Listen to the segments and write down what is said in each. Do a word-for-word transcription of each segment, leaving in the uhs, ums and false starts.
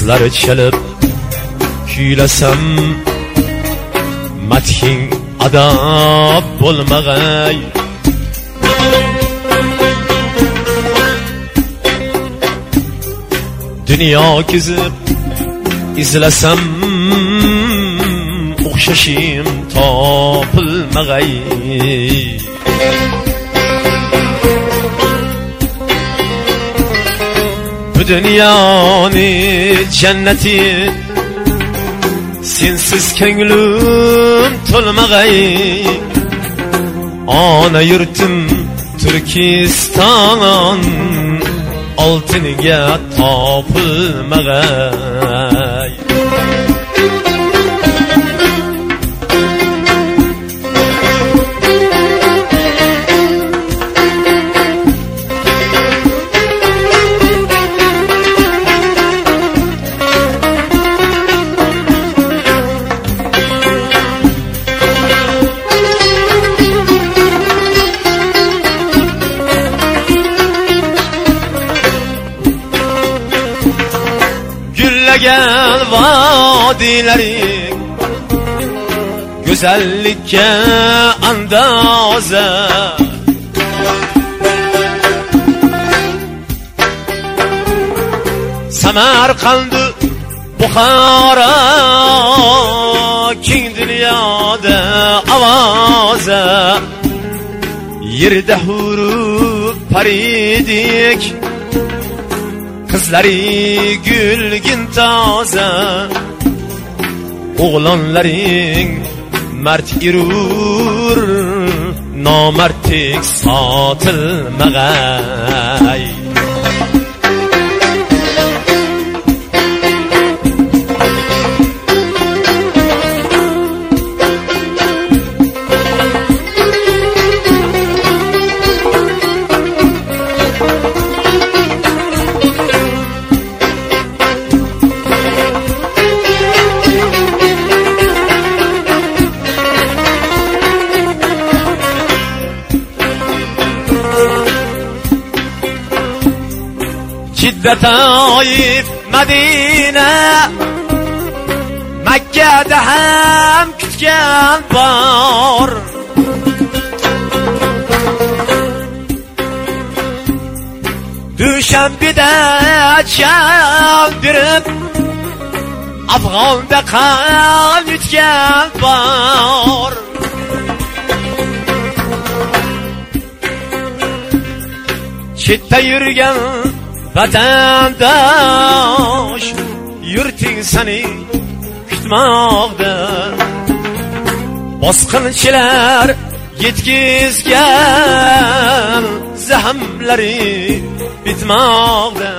sazlari chalib kuylasam madhing adab bo'lmag'ay. Dunyo kezib izlasam o'xshashim topilmag'ay. Bu dunyoni jannati sensiz ko'nglim to'lmag'ay. Ona yurtim Turkiston oltiniga topilmag'ay. Güllagan vodilaring go'zallikka andoza. Samarqand Buxoro keng dunyoda ovoza. Yerda hurub paridik qizlari gulgin toza. O'g'lonlaring mard irur nomardlik sotilmag'ay. Jidda, Toyif, Madina, Makkada ham kutgan bor. Dushanbeda jam berib Afg'onda qon yutgan bor. Chetda yurgan vatandosh yurting seni kutmoqda. Bosqinchilar yetkizgan zahmlari bitmoqda.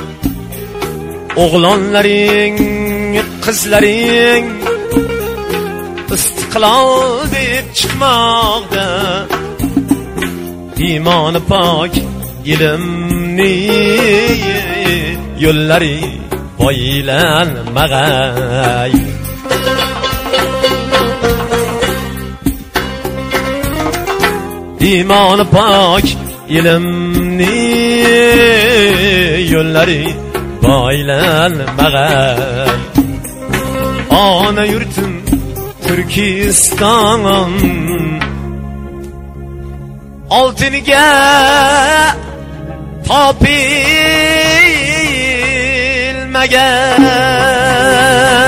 O'g'lonlaring qizlaring istiqlol deb chiqmoqda. Iymoni pok ilmni yo'llari poylanmag'ay. Iymoni pok ilmni yo'llari poylanmag'ay. Ona yurtim Turkiston oltiniga topilmag'ay.